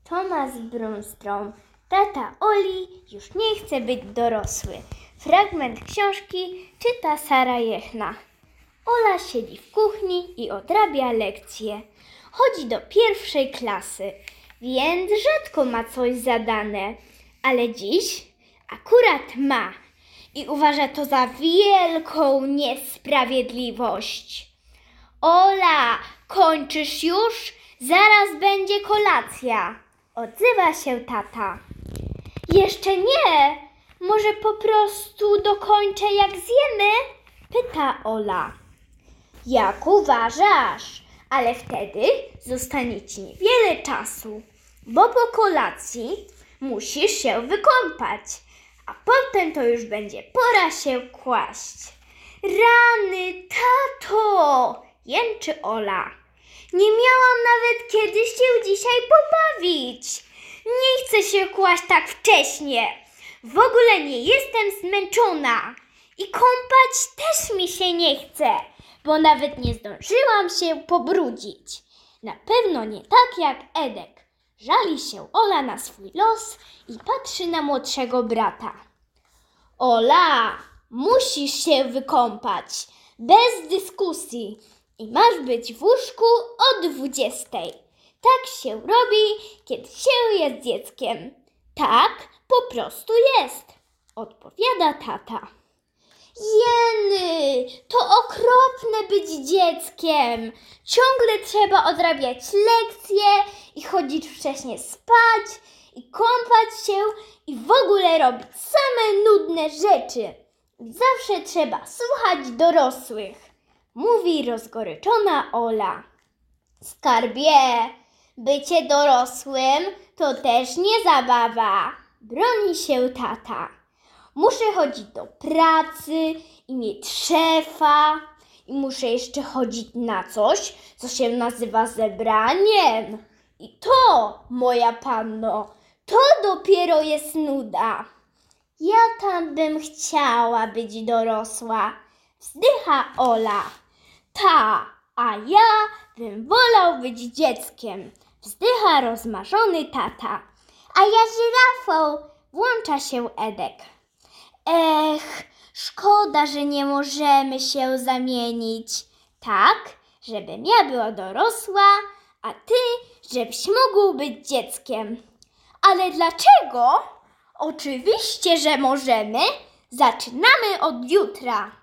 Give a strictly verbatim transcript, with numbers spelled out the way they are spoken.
Tomasz Brunstrom. Tata Oli już nie chce być dorosły. Fragment książki czyta Sara Jechna. Ola siedzi w kuchni i odrabia lekcje. Chodzi do pierwszej klasy, więc rzadko ma coś zadane. Ale dziś akurat ma i uważa to za wielką niesprawiedliwość. Ola, kończysz już? Zaraz będzie kolacja. Odzywa się tata. Jeszcze nie. Może po prostu dokończę jak zjemy? Pyta Ola. Jak uważasz? Ale wtedy zostanie ci niewiele czasu, bo po kolacji musisz się wykąpać, a potem to już będzie pora się kłaść. Rany, tato! Jęczy Ola. Nie miałam nawet kiedy się dzisiaj pobawić. Nie chcę się kłaść tak wcześnie. W ogóle nie jestem zmęczona. I kąpać też mi się nie chce, bo nawet nie zdążyłam się pobrudzić. Na pewno nie tak jak Edek. Żali się Ola na swój los i patrzy na młodszego brata. Ola, musisz się wykąpać. Bez dyskusji. I masz być w łóżku o dwudziestej. Tak się robi, kiedy się jest dzieckiem. Tak po prostu jest, odpowiada tata. Jeny, to okropne być dzieckiem. Ciągle trzeba odrabiać lekcje i chodzić wcześnie spać i kąpać się i w ogóle robić same nudne rzeczy. I zawsze trzeba słuchać dorosłych, mówi rozgoryczona Ola. Skarbie, bycie dorosłym to też nie zabawa, broni się tata. Muszę chodzić do pracy i mieć szefa i muszę jeszcze chodzić na coś, co się nazywa zebraniem. I to, moja panno, to dopiero jest nuda. Ja tam bym chciała być dorosła, wzdycha Ola. Ta, a ja bym wolał być dzieckiem, wzdycha rozmarzony tata. A ja żyrafą, włącza się Edek. Ech, szkoda, że nie możemy się zamienić. Tak, żebym ja była dorosła, a ty, żebyś mógł być dzieckiem. Ale dlaczego? Oczywiście, że możemy. Zaczynamy od jutra.